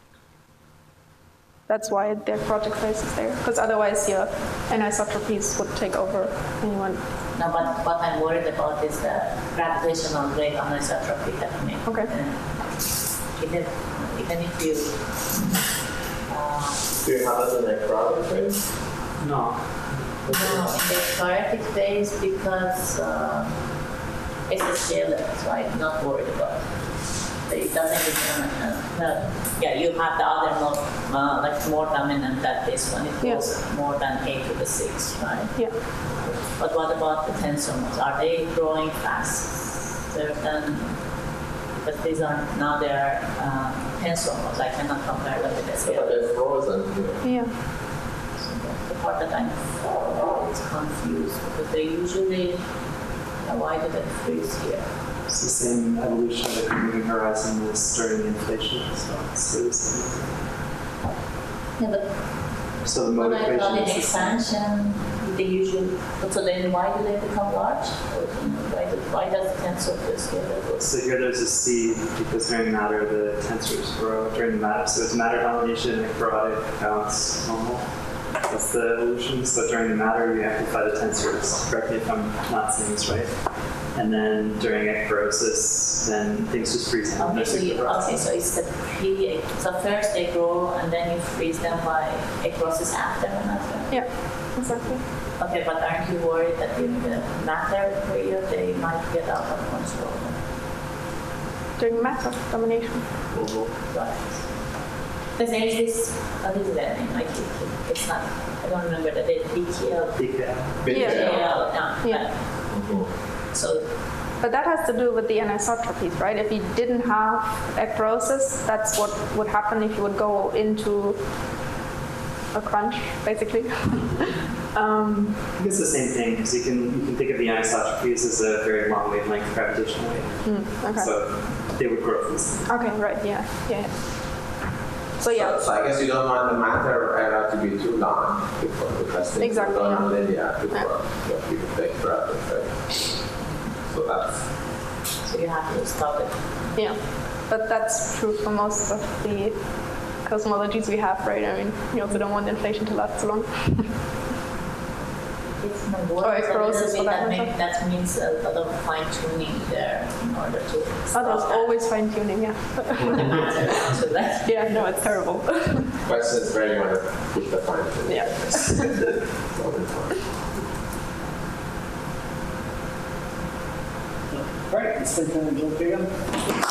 That's why the ecprotic phase is there, because otherwise your anisotropies would take over and you want. No, but what I'm worried about is the gravitational wave anisotropy happening. Okay. Uh, even, even if you uh, Do you have it in a crowded phase? No. no, in the ecprotic phase because uh, it's a scalar, so I'm not worried about it. It doesn't become, uh, uh, yeah, you have the other more, uh, like more dominant than this one. It goes Yeah. more than eight to the six, right? Yeah. But what about the tensor modes? Are they growing faster than, because these are, now they are uh, tensor modes. I cannot compare them with the But scalar. it's frozen here. Yeah. So that's the part that I'm always confused because they usually, uh, why do they freeze here? It's the same evolution of the moving horizon as during the inflation, so it's really similar. Yeah, but So the mode when I equation call it is the same. expansion, they usually, but so then why do they become large? Or, you know, why, do, why does the tensor just get it? So here there's a seed because during matter the tensors grow during the matter. So it's matter domination, ecprotic counts normal. That's the evolution. So during the matter you amplify the tensors. Correct me if I'm not saying this right. And then during ecporosis, then things just freeze down. Okay, so you, okay, so it's the pre, so first they grow and then you freeze them by ecrosis after and after. Yeah. Exactly. Okay, but aren't you worried that during the matter period they might get out of control? During matter domination. Right. Because there is this, what is that name? I keep, it's not, I don't remember the name, B T L. Yeah. Big Yeah. tail. Yeah. Yeah. So, But that has to do with the anisotropies, right? If you didn't have ecprosis, that's what would happen if you would go into a crunch, basically. um, I think it's the same thing because you can you can think of the anisotropies as a very long wavelength gravitational wave. mm, okay. So they would grow from this. Okay, right, yeah, yeah. yeah. So yeah, So, so I guess you don't want the matter era to be too long before because things Exactly, are yeah. linear before Yeah. you you can take forever, right? So that's so you have to stop it. yeah. But that's true for most of the cosmologies we have, right? I mean, you also don't want inflation to last so long. It's my words Or a ecrosis little for bit, that that, matter. make, that means a lot of fine tuning there in order to Oh, stop there's that. always fine tuning, yeah. the matter to that. Yeah, no, it's terrible. question is where you want to put the fine tuning. Yeah. All the time. Right, let's take a little bit.